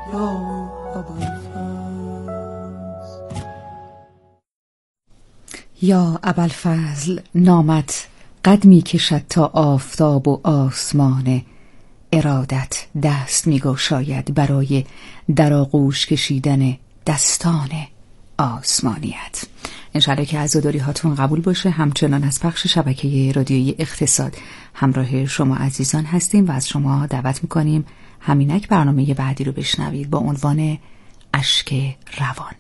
یا ابوالفضل نامت قد می کشد تا آفتاب و آسمان، ارادت دست می گشاید برای در آغوش کشیدن دستان آسمانیت. انشالله که عزاداری هاتون قبول باشه. همچنان از پخش شبکه رادیویی اقتصاد همراه شما عزیزان هستیم و از شما دعوت میکنیم همینک برنامه بعدی رو بشنوید با عنوان اشک روان.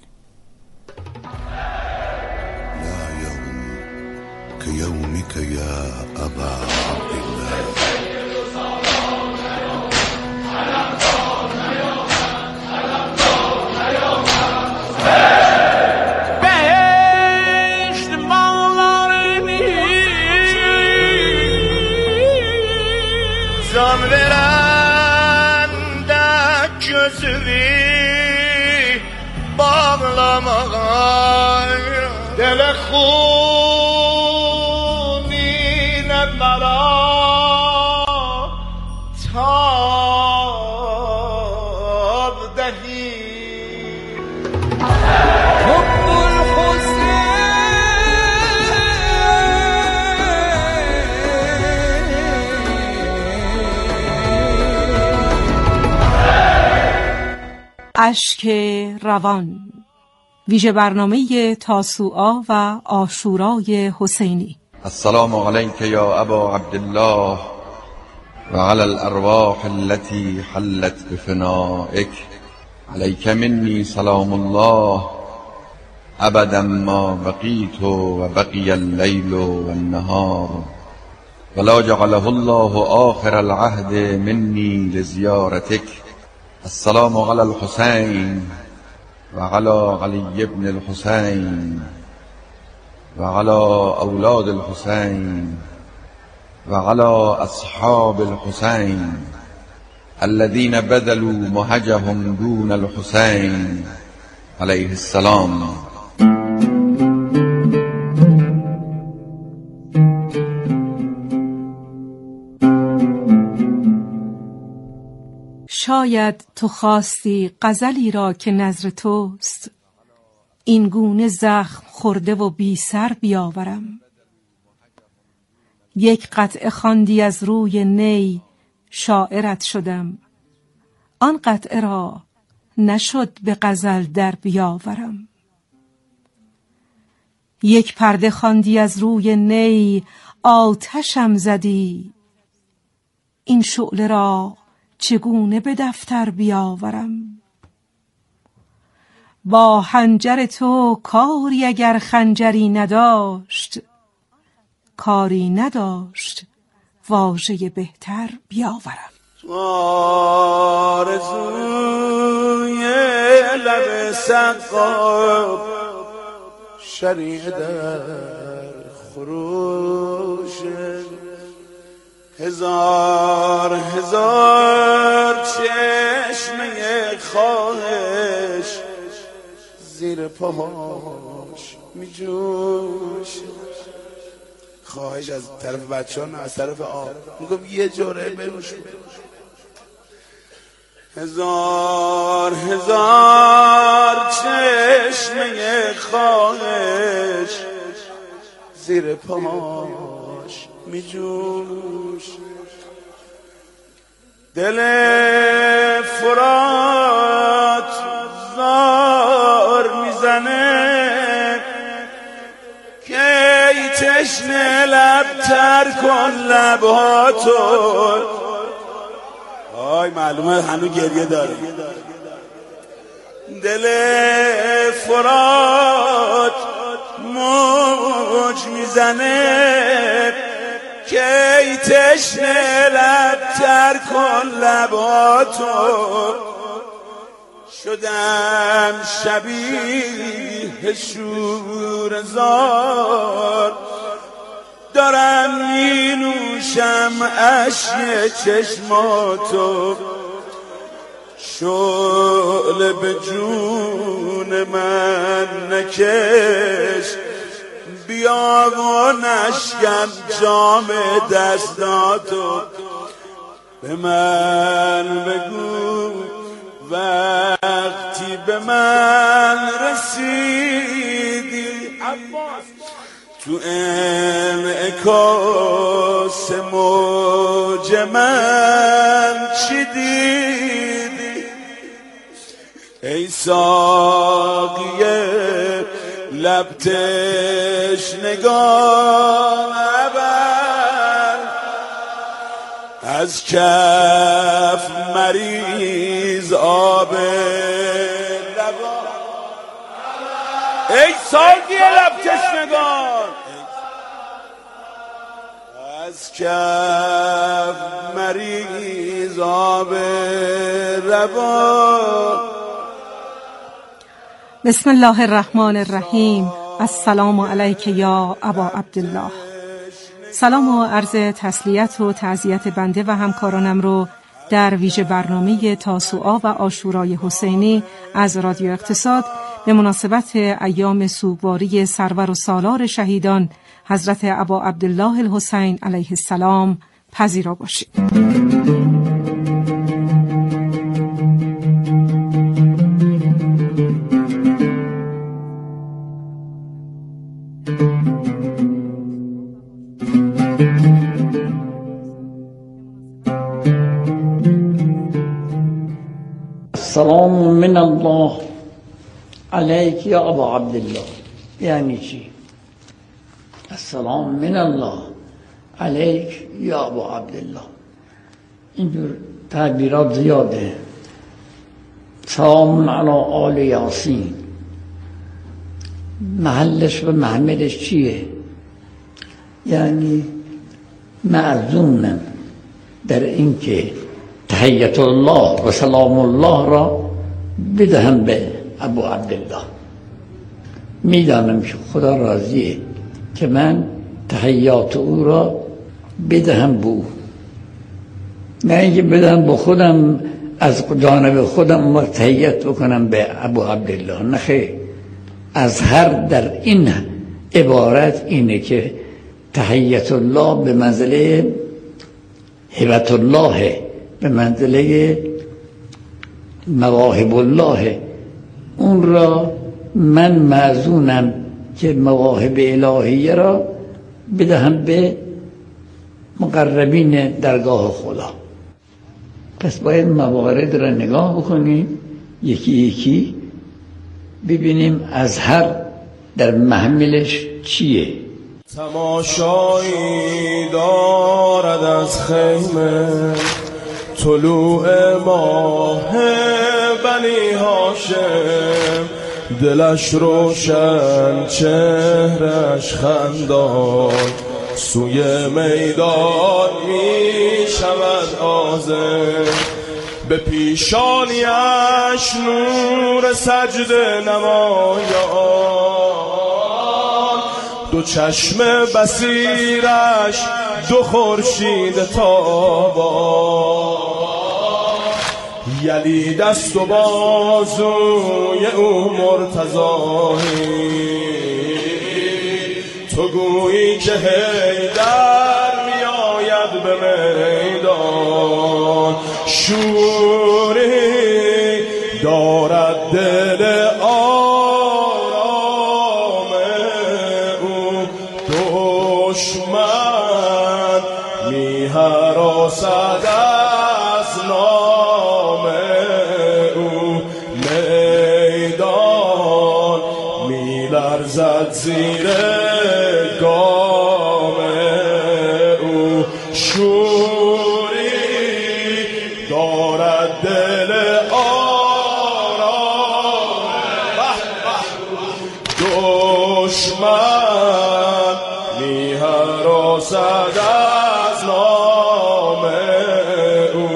كيومك يا أبا عبد الله بهشت بالارمی can veren de gözümü bağlamağa dele خونین مرا تاب دهی حب اشک روان، ویژه برنامه تاسوعا و عاشورای حسینی. السلام عليك يا أبا عبد الله وعلى الأرواح التي حلت بفنائك عليك مني سلام الله أبدا ما بقيت وبقي الليل والنهار ولا جعله الله آخر العهد مني لزيارتك. السلام على الحسين وعلى علي بن الحسين وعلى أولاد الحسين وعلى أصحاب الحسين الذين بذلوا مهجهم دون الحسين عليه السلام. شاید تو خواستی غزلی را که نظر توست، این گونه زخم خورده و بی سر بیاورم. یک قطعه خواندی از روی نی شاعرت شدم، آن قطعه را نشد به غزل در بیاورم. یک پرده خواندی از روی نی آتشم زدی، این شعله را چگونه به دفتر بیاورم. با خنجر تو کاری اگر خنجری نداشت، کاری نداشت واژه بهتر بیاورم. آرزوی لب سقا شریع در خروش، هزار هزار چشمه خواهش زیر پاهاش می جوش. خواهش از طرف بچه ها نه، از طرف آب. میگم یه جوره بنوش. هزار هزار چشمه خواهش زیر پاهاش می جوش. دل فرات زار میزنه که ای تشنه لب تر کن لباتو. آی معلومه هنو گریه داره. دل فرات موج میزنه که ای تشنه لب تر کن لباتو. شدم شبیه شورزار، دارم می نوشم اشک چشماتو. شعله به جون من نکش، بیا و نشکن جام دستاتو. به من بگو و من رسیدی تو انعکاس موج من چی دیدی ای ساقی لب تشنگان ابر از کف مریز آب لبان ای ساقی لب تشنگان از کف مریز آب روان. بسم الله الرحمن الرحیم. السلام علیک یا ابا عبدالله. سلام و عرض تسلیت و تعزیت بنده و همکارانم رو در ویژه برنامه تاسوعا و عاشورای حسینی از رادیو اقتصاد به مناسبت ایام سوگواری سرور و سالار شهیدان حضرت ابا عبدالله الحسین علیه السلام پذیرا باشید. السلام من الله علیک یا ابا عبدالله. یعنی چی؟ السلام من الله علیک یا ابا عبدالله. اینجور تعبیرات زیاده. سلام علی آل یاسین، محلش و محملش چیه؟ یعنی معزومم در اینکه تحیت الله و سلام الله را بدهم به ابو عبدالله. میدانم که خدا راضیه که من تحیات او را بدهم به او، نه اینکه بدهم به خودم از جانب خودم تحیت بکنم به ابو عبدالله. نه خیر، اظهر در این عبارت اینه که تحیت الله به منزله هبت الله، به منزله مواهب الله. اون را من معزونم که مواهب الهیه را بدهم به مقربین درگاه خدا. پس باید موارد را نگاه بکنیم یکی یکی، ببینیم اظهر در محملش چیه. تماشایی دارد از خیمه طلوع ماه بنی هاشم، دلش روشن چهرش خندان، سوی میدان می شود آزم، به پیشانیش نور سجده نمایان، دو چشم بصیرش دو خورشید تابان، یلی دست و بازوی او مرتضایی، تو گویی که حیدر می آید به میدان، شوری دارد دل آرام او، دشمن می هراسد از نام او، میدان می لرزد زیر گام او، شوری دارد دل آرام، دشمن می هراسد از نام او،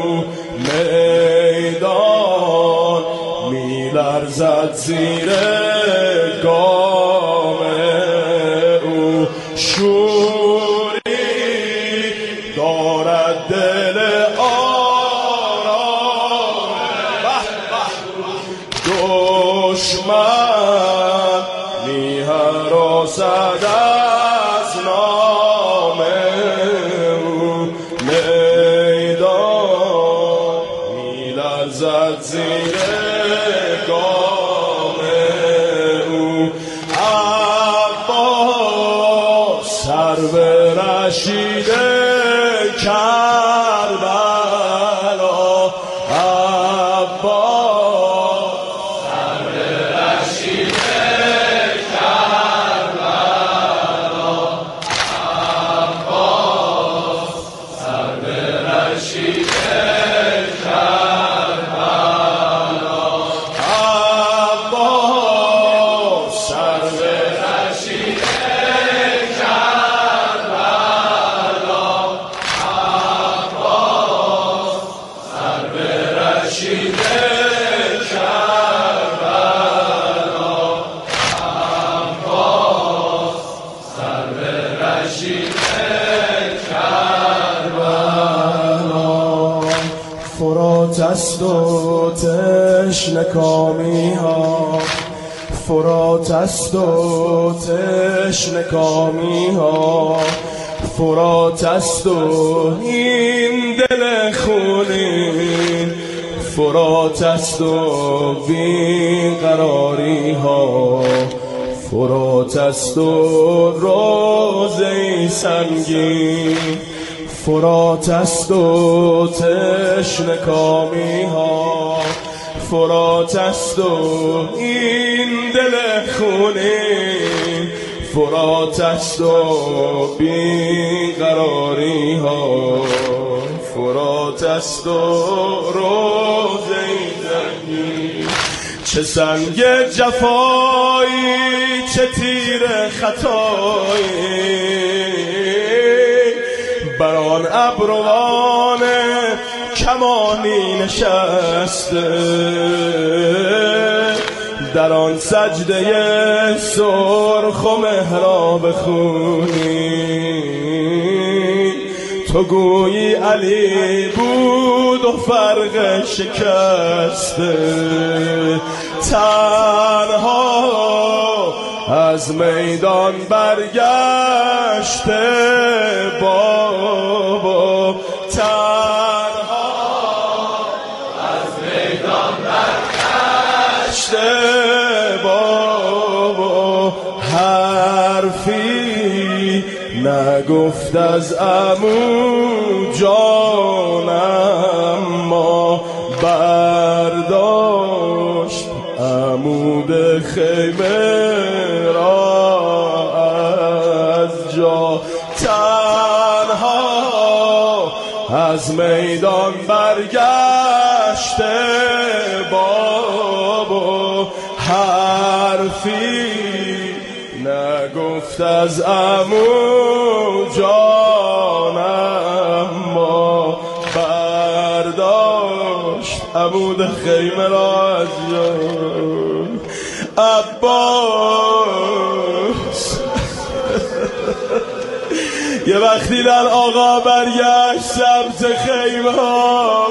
میدان می لرزد زیر گام او، شوری دارد دل آرام، دشمن می هراسد از نام او، میدان می لرزد زیر گام رشید کربلا عباس سرو رشید کربلا عباس سرو رشید است و تشنکامی ها، فرات است و تشنکامی ها، فرات است و این دل خونین، فرات است و بیقراری ها، فرات است و روزه سنگین، فرات است و تشنکامی ها، فرات است و این دل خونین، فرات است و بیقراری ها، فرات است و روزه زنگی. چه سنگ جفایی چه تیر خطایی بر آن ابروان کمانی نشسته، در آن سجده سرخ و محراب خونی تو گویی علی بود و فرق شکسته، تنها از میدان برگشته بابا، تنها از میدان برگشته بابا، حرفی نگفت از عمو جانم ما برداشت عمود خیمه را از جا، تنها از میدان برگشته بابا، حرفی نگفت از عمو جانم ما برداشت عمود خیمه را از جا. عباس یه وقتی در آقا برگشت سمت خیمه ها،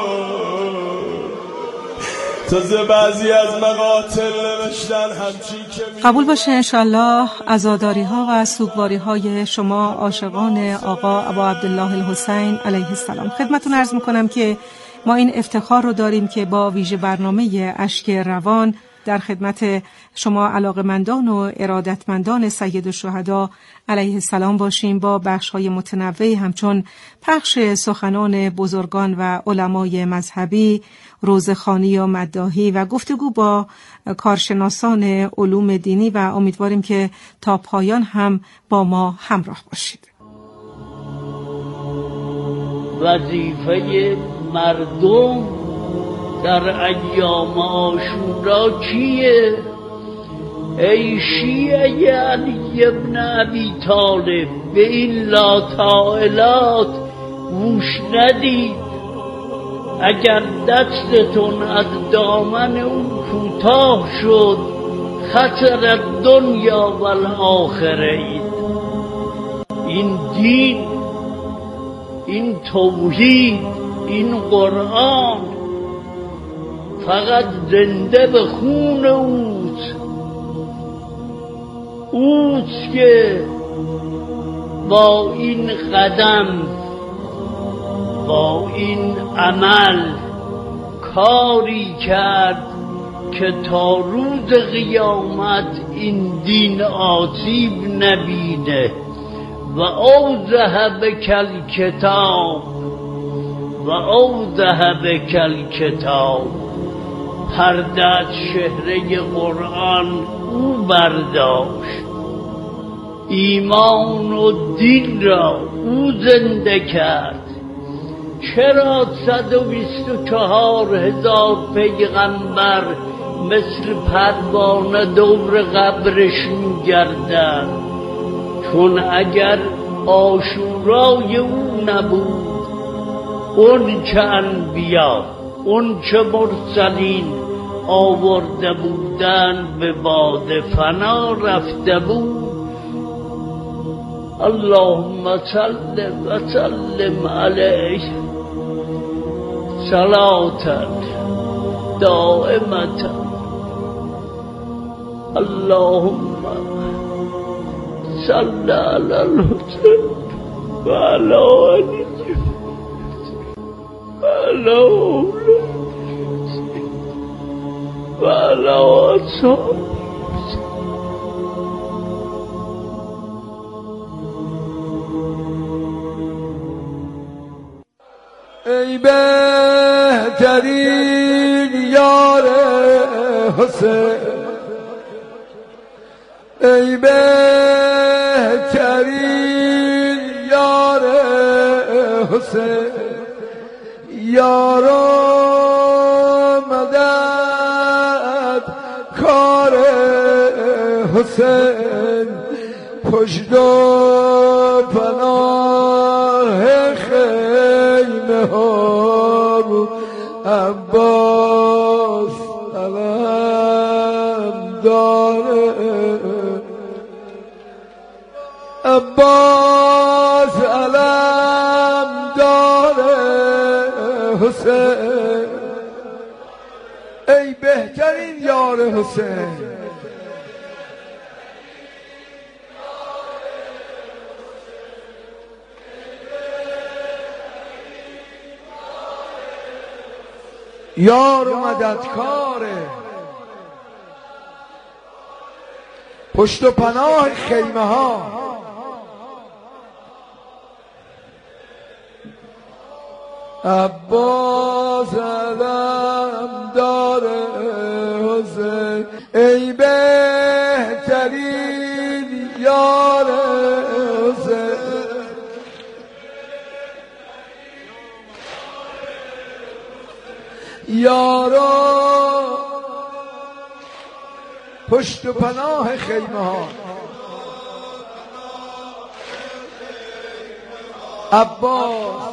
تازه بعضی از مقاتل نوشتن همچین که قبول باشه انشالله عزاداری ها و سوگواری های شما عاشقان آقا ابا عبدالله الحسین علیه السلام. خدمتون عرض میکنم که ما این افتخار رو داریم که با ویژه برنامه اشک روان در خدمت شما علاقمندان و ارادتمندان سید الشهدا علیه السلام باشیم، با بخش‌های متنوعی همچون پخش سخنان بزرگان و علمای مذهبی، روزخوانی و مداحی و گفتگو با کارشناسان علوم دینی، و امیدواریم که تا پایان هم با ما همراه باشید. وظیفه مردم در ایام عاشورا چیه؟ ای شیعه علی ابن ابی طالب، به این لاطائلات گوش ندید. اگر دستتون از دامن اون کوتاه شد خسر دنیا و الاخره. این دین، این توحید، این قرآن فقط زنده به خون اوست که با این قدم، با این عمل کاری کرد که تا روز قیامت این دین آسیب نبینه و اوضح بک الکتاب و اوضح بک الکتاب. پرده از چهره قرآن او برداشت، ایمان و دین را او زنده کرد. چرا 124,000 پیغمبر مثل پروانه دور قبرش می‌گردند؟ چون اگر عاشورای او نبود، اون که انبیا، اون که مرسلین آورده بودند به باد فنا رفته بود. اللهم صل و سلم علیه صلاة دائمة. اللهم صل علی الحسین و علی علی و علی اولاد و علی اصحاب. ای بهترین یار حسین، ای بهترین یار حسین، یارو مدد کار حسین، پشت و پناه خیمه ها عباس علم داره، عباس علم داره حسین. ای بهترین یار حسین، یار و مددکاره، پشت و پناه خیمه ها. عباس علم داره حسین، ای بهترین یار حسین. یارو پشت و پناه خیمه ها، عباس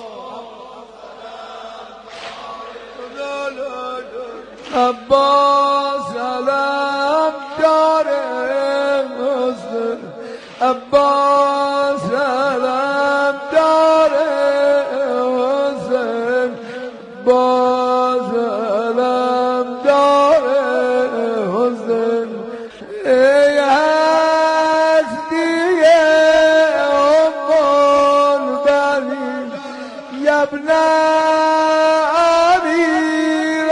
عباس علم داره حسین، عباس علم داره حسین، باز علم داره حسین. ای هستی ام البنین یبن امیر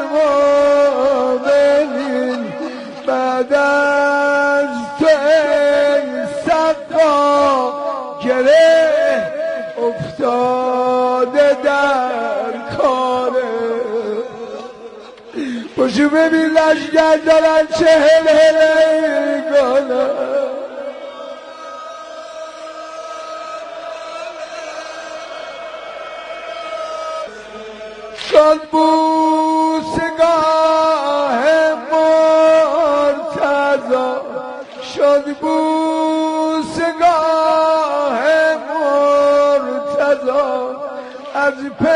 المؤمنین، بعد از تو ای سقا گره افتاده در کاره. باشو ببین لشگر دارن چه هلهله کنن، شد بوسگاه مرتضی، شد بوسگاه مرتضی، از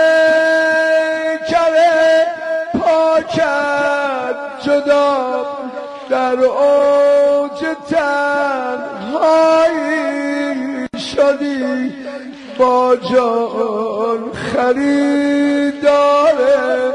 پیکر پاکت جدا در اوج تنهایی شدی، با جان خریدار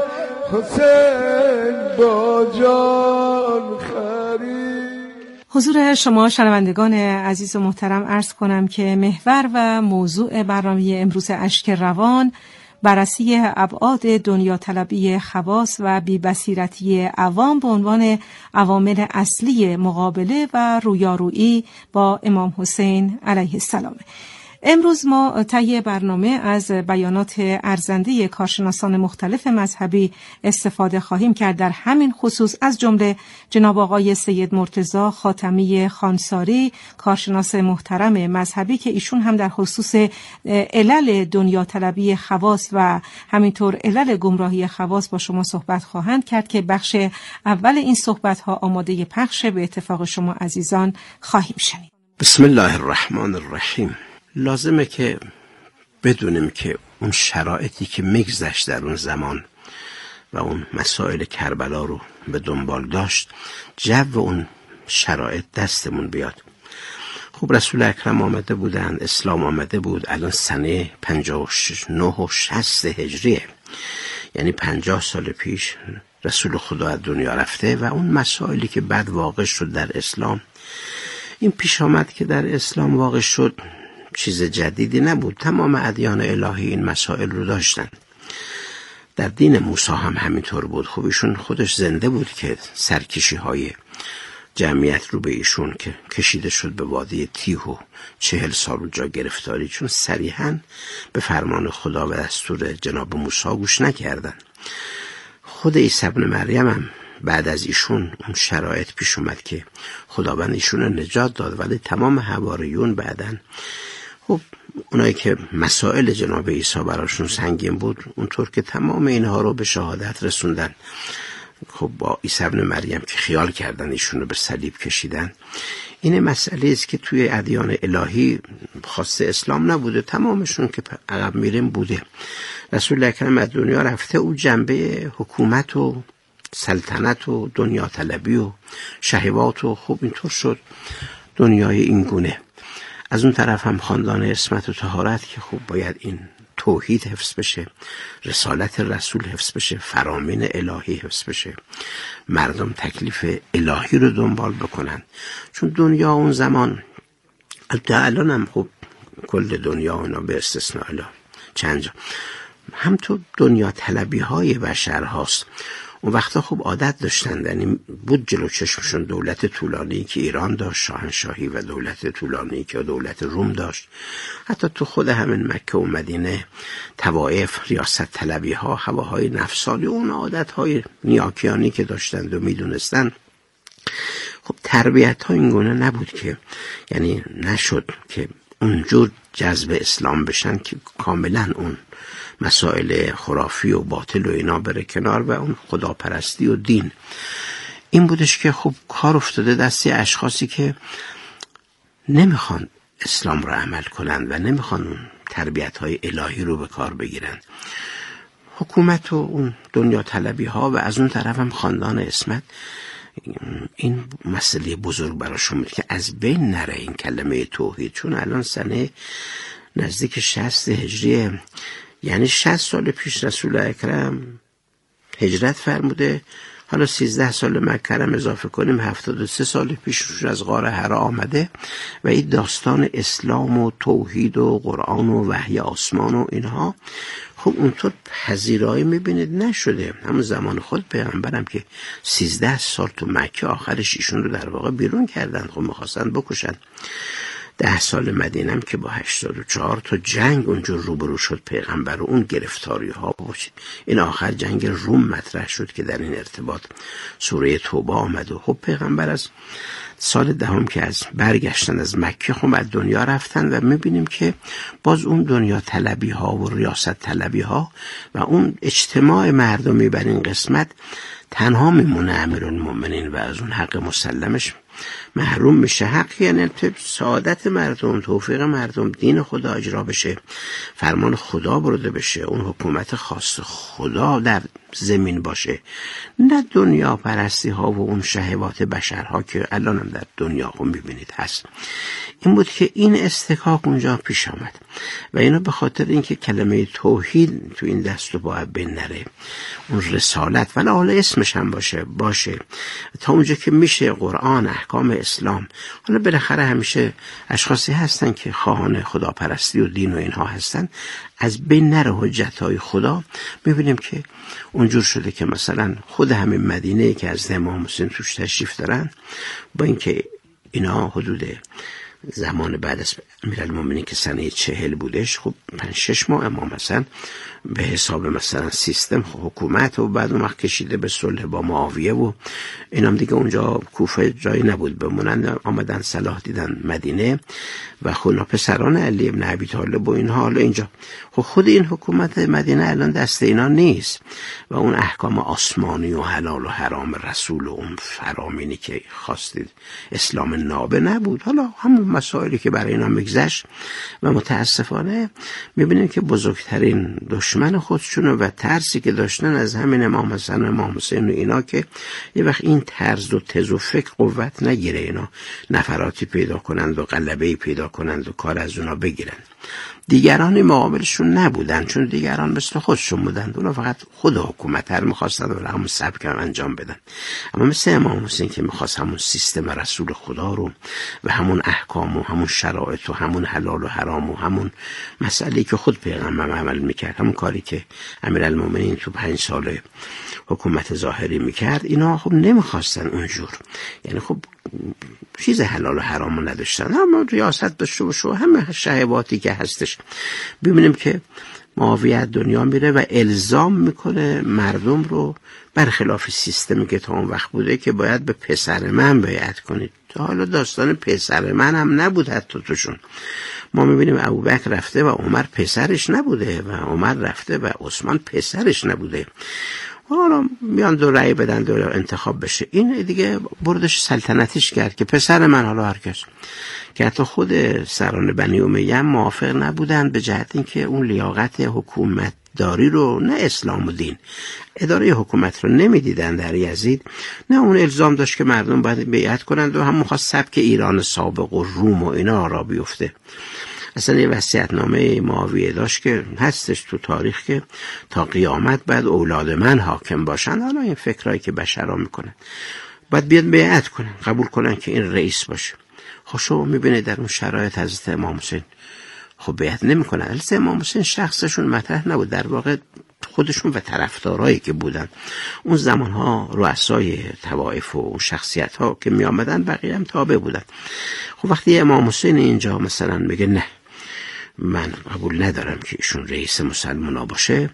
حسین، با جان خرید. حضور شما شنوندگان عزیز و محترم، عرض کنم که محور و موضوع برنامه امروز اشک روان بررسی ابعاد دنیا طلبی خواص و بی‌بصیرتی عوام به عنوان عوامل اصلی مقابله و رویارویی با امام حسین علیه السلام. امروز ما طی برنامه از بیانات ارزنده کارشناسان مختلف مذهبی استفاده خواهیم کرد. در همین خصوص از جمله جناب آقای سید مرتضی خاتمی خانساری، کارشناس محترم مذهبی که ایشون هم در خصوص علل دنیا طلبی خواص و همینطور علل گمراهی خواص با شما صحبت خواهند کرد که بخش اول این صحبت ها آماده پخش به اتفاق شما عزیزان خواهیم شنید. بسم الله الرحمن الرحیم. لازمه که بدونیم که اون شرایطی که میگذشت در اون زمان و اون مسائل کربلا رو به دنبال داشت، جو اون شرایط دستمون بیاد. خب رسول اکرم آمده بودن، اسلام آمده بود، الان سنه 59 و 60 هجریه، یعنی 50 سال پیش رسول خدا از دنیا رفته و اون مسائلی که بعد واقع شد در اسلام، این پیش آمد که در اسلام واقع شد چیز جدیدی نبود. تمام ادیان الهی این مسائل رو داشتن. در دین موسی هم همینطور بود. خب ایشون خودش زنده بود که سرکشی های جمعیت رو به ایشون که کشیده شد به وادی تیه و 40 سال رو جا گرفتاری، چون صریحاً به فرمان خدا و دستور جناب موسی گوش نکردن. خود عیسی ابن مریم هم بعد از ایشون اون شرایط پیش اومد که خداوند ایشون رو نجات داد، ولی تمام حواریون بعدن خب اونایی که مسائل جناب عیسی براشون سنگین بود، اونطور که تمام اینها رو به شهادت رسوندن. خب با عیسی ابن مریم که خیال کردن ایشون رو به صلیب کشیدن. این مسئله است که توی ادیان الهی خاص اسلام نبوده، تمامشون که عقب میریم بوده. رسول اکرم از دنیا رفته، او جنبه حکومت و سلطنت و دنیا طلبی و شهوات و خب اینطور شد دنیای این گونه. از اون طرف هم خاندان عصمت و طهارت که خب باید این توحید حفظ بشه، رسالت رسول حفظ بشه، فرامین الهی حفظ بشه، مردم تکلیف الهی رو دنبال بکنن. چون دنیا اون زمان، الان هم خب کل دنیا اونا به استثناء چند جا هم تو دنیا طلبی های بشر هاست. اون وقتا خب عادت داشتن، یعنی بود جلو چشمشون دولت طولانی که ایران داشت، شاهنشاهی، و دولت طولانی که دولت روم داشت. حتی تو خود همین مکه و مدینه طوائف، ریاست طلبی ها، هواهای نفسانی، اون عادت های نیاکیانی که داشتند و میدونستن. خب تربیت ها این گونه نبود که، یعنی نشد که اونجور جذب اسلام بشن که کاملا اون مسائل خرافی و باطل و اینا بره کنار و اون خداپرستی و دین. این بودش که خب کار افتاده دستی اشخاصی که نمیخوان اسلام رو عمل کنن و نمیخوان اون تربیت‌های الهی رو به کار بگیرن. حکومت و اون دنیا طلبی ها و از اون طرف هم خاندان عصمت، این مسئله بزرگ براشون بود که از بین نره این کلمه توحید. چون الان سنه نزدیک 60 هجریه، یعنی 60 سال پیش رسول اکرم هجرت فرموده، حالا 13 سال مکه هم اضافه کنیم 73 سال پیش از غار حرا آمده و این داستان اسلام و توحید و قرآن و وحی آسمان و اینها خب اونطور پذیرایی میبینید نشده. همون زمان خود پیغمبرم که 13 سال تو مکه، آخرش ایشون رو در واقع بیرون کردن، خب میخواستن بکشن. 10 سال مدینم که با 84 تا جنگ اونجور روبرو شد پیغمبر و اون گرفتاری ها باشید. این آخر جنگ روم مطرح شد که در این ارتباط سوره توبه آمد و خب پیغمبر از سال دهم که از برگشتن از مکه خب از دنیا رفتن و میبینیم که باز اون دنیا طلبی ها و ریاست طلبی ها و اون اجتماع مردمی بر این قسمت تنها میمونه امیرالمومنین و از اون حق مسلمش محروم میشه. حق یعنی سعادت مردم، توفیق مردم، دین خدا اجرا بشه، فرمان خدا برده بشه، اون حکومت خاص خدا در زمین باشه، نه دنیا پرستی ها و اون شهوات بشرها که الان هم در دنیا هم میبینید هست. این بود که این استکاک اونجا پیش آمد و اینو به خاطر اینکه کلمه توحید تو این دست و باید بین نره، اون رسالت ولی حالا اسمش هم باشه تا اونجا که میشه قرآن، احکام اسلام. حالا بالاخره همیشه اشخاصی هستن که خواهان خداپرستی و دین و اینها هستن، از بین نره حجت‌های خدا. می‌بینیم که اونجور شده که مثلا خود همین مدینه که از امام حسین توش تشریف دارن، با اینکه اینا حدود زمان بعد از امیرالمومنین که سنه 40 بودش، خب 5-6 ماه امام حسن به حساب مثلا سیستم حکومت و بعد اون وقت کشیده به صلح با معاویه و اینام دیگه اونجا کوفه جایی نبود بمونن، آمدن صلاح دیدن مدینه و خونا پسران علی ابن ابی طالب و اینها. حالا اینجا خود این حکومت مدینه الان دست اینا نیست و اون احکام آسمانی و حلال و حرام رسول و اون فرامینی که خواستید اسلام نابه نبود. حالا همون مسائلی که برای اینا میگذشت و متاسفانه میبینیم که بزرگترین دشمن خودشونو و ترسی که داشتن از همین امام حسن و امام حسین و اینا که یه وقت این طرز و تز و فکر قوت نگیره، اینا نفراتی پیدا کنند و غلبه‌ای پیدا کنند و کار از اونا بگیرن. دیگران مقابلشون نبودن، چون دیگران مثل خودشون بودن، اونا فقط خود حکومت رو می‌خواستن و همون سبک هم انجام بدن. اما مثل امام حسین که می‌خواست همون سیستم رسول خدا رو و همون احکام و همون شرایط و همون حلال و حرام و همون مسئله‌ای که خود پیغمبر عمل می‌کرد، همون کاری که امیرالمومنین تو 5 سال حکومت ظاهری می‌کرد، اینا خب نمی‌خواستن اونجور. یعنی خب چیز حلال و حرامو نداشتن، اما ریاست داشته باشه همه شهواتی که هستش. ببینیم که معاویه دنیا میره و الزام میکنه مردم رو برخلاف سیستمی که تا اون وقت بوده که باید به پسر من بیعت کنید. حالا داستان پسر من هم نبود حتی توشون. ما میبینیم ابوبکر رفته و عمر پسرش نبوده و عمر رفته و عثمان پسرش نبوده. حالا میان دو رأی بدن دو انتخاب بشه، این دیگه بردش سلطنتیش کرد که پسر من. حالا هر کس که حتی خود سران بنی امیه موافق نبودن به جهت اینکه اون لیاقت حکومت داری رو، نه اسلام و دین، اداره حکومت رو نمیدیدن در یزید. نه اون الزام داشت که مردم باید بیعت کنند و هم می‌خواست سبک ایران سابق و روم و اینا را بیفته. اصلا یه وصیت‌نامه معاویه داشت که هستش تو تاریخ که تا قیامت بعد اولاد من حاکم باشن. حالا این فکرایی که بشرا میکنن باید بیاد بیعت کنن، قبول کنن که این رئیس باشه. خوشو میبینه در اون شرایط حضرت امام حسین خب بیعت نمیکنن. حضرت امام حسین شخصشون مطرح نبود، در واقع خودشون و طرفدارایی که بودن اون زمانها رؤسای طوائف و شخصیت‌ها که می آمدن بقیه هم تابع بودن. خب وقتی امام حسین اینجا مثلا میگه نه من قبول ندارم که ایشون رئیس مسلمانا باشه،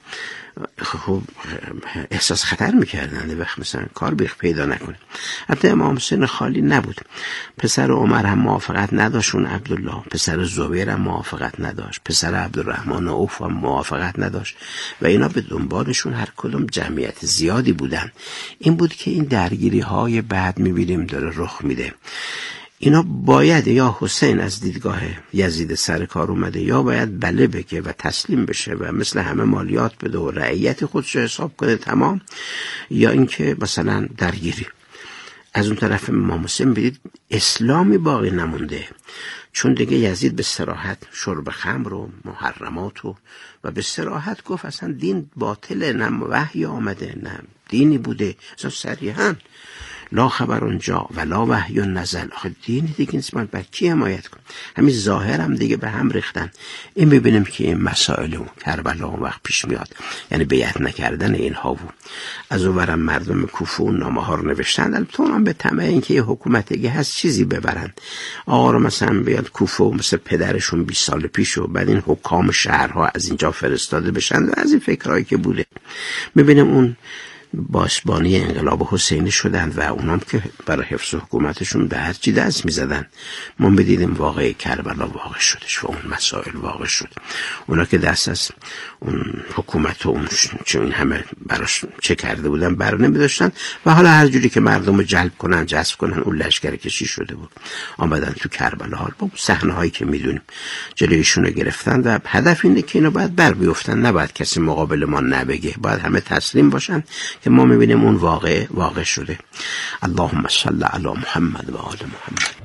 خب احساس خطر میکردن وقت مثلا کار بیخ پیدا نکنه. حتی امام حسین خالی نبود، پسر عمر هم موافقت نداشت، اون عبدالله، پسر زبیر هم موافقت نداشت، پسر عبدالرحمن عوف هم موافقت نداشت و اینا به دنبالشون هر کدوم جمعیت زیادی بودن. این بود که این درگیری های بعد میبینیم داره رخ میده. اینا باید یا حسین از دیدگاه یزید سر کار اومده یا باید بله بگه و تسلیم بشه و مثل همه مالیات بده و رعیت خودش حساب کنه تمام، یا اینکه مثلا درگیری. از اون طرف امام حسین بدید اسلامی باقی نمونده، چون دیگه یزید به صراحت شرب خمر و محرمات و به صراحت گفت اصلا دین باطله، نه وحی آمده نه دینی بوده، اصلا صریحاً لا خبر اونجا ولا وحی نزل. آخه دین دیگه نیست، من بر کی حمایت کنم؟ همین ظاهر هم دیگه به هم ریختن. این ببینیم که این مسائل و کربلا اون وقت پیش میاد، یعنی بیعت نکردن اینها و از اونورم مردم کوفه و نامه ها رو نوشتن. البته اونم به طمع اینکه یه حکومتیگه هست چیزی ببرن، آقا رو مثلا بیاد کوفه و مثل پدرشون 20 سال پیش و بعد این حکام شهرها از اینجا فرستاده بشن و از این فکرایی که بوده. میبینیم اون باسبانی انقلاب حسینی شدن و اونام که برای حفظ حکومتشون به هر چی دست میزدن. ما بدیدیم واقعی کربلا واقع شدش و اون مسائل واقع شد. اونا که دست از اون حکومت و اون چه این همه براش چه کرده بودن بر نمیداشتن و حالا هر جوری که مردم رو جلب کنن جذب کنن اون لشکر کشی شده بود، آمدن تو کربلا. حالا با صحنه هایی که میدونیم جلویشون رو گرفتن و هدف اینه که اینا باید بر بیفتن، نباید کسی مقابل ما نبگه، باید همه تسلیم باشن که ما میبینیم اون واقع شده. اللهم صل علی محمد و آل محمد.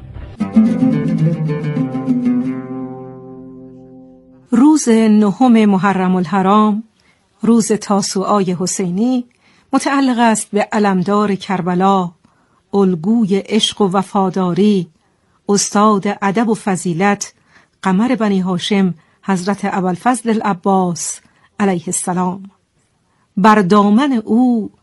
روز 9 محرم الحرام، روز تاسوعای حسینی، متعلق است به علمدار کربلا الگوی عشق و وفاداری، استاد ادب و فضیلت، قمر بنی هاشم حضرت ابوالفضل العباس علیه السلام. بر دامن او